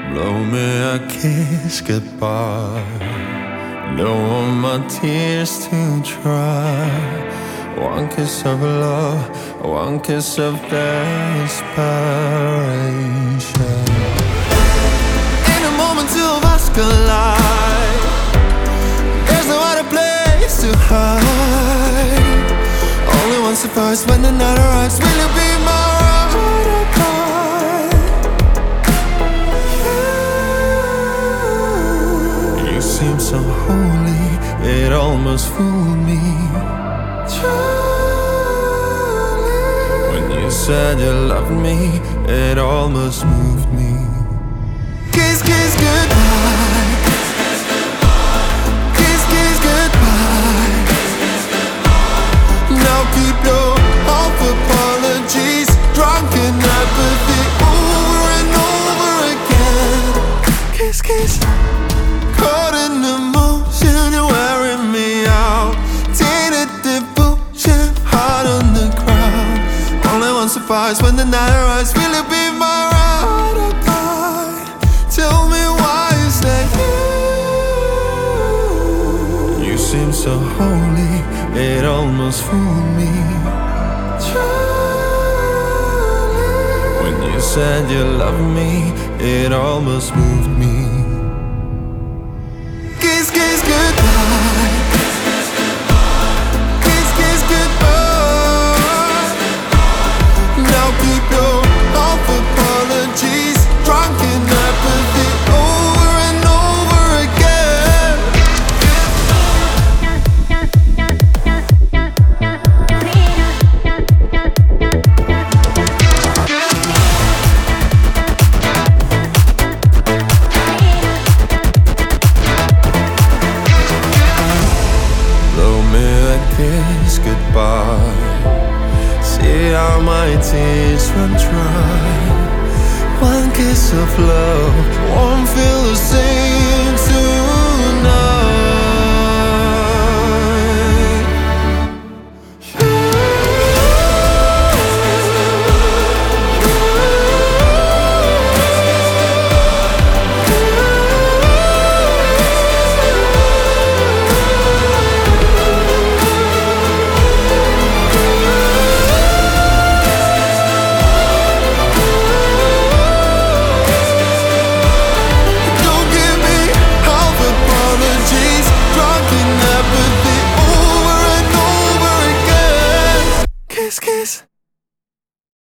Blow me a kiss goodbye. Don't want my tears to dry. One kiss of love, one kiss of desperation. In a moment two of us collide. There's no other place to hide. Only one surprise when the night arrives. Will you be my ride or die? You seem so holy, it almost fooled me. When you said you loved me, it almost moved me. Kiss, kiss, goodbye. Kiss, kiss, goodbye. Now keep your off apologies, drunk in apathy, over and over again. Kiss, kiss. Caught in emotion, you're wearing me out. Tainted devotion, heart on the ground. Only one surprise when the night arrives. Will you be my ride or die? Tell me why you stay here. You seem so holy, it almost fooled me. When you said you loved me, it almost moved me. Kiss, kiss, goodbye. Kiss, kiss, goodbye. Now keep your off apologies, drunk in apathy, over and over again. Blow me a kiss goodbye. See how my tears run dry. One kiss of love won't feel the same.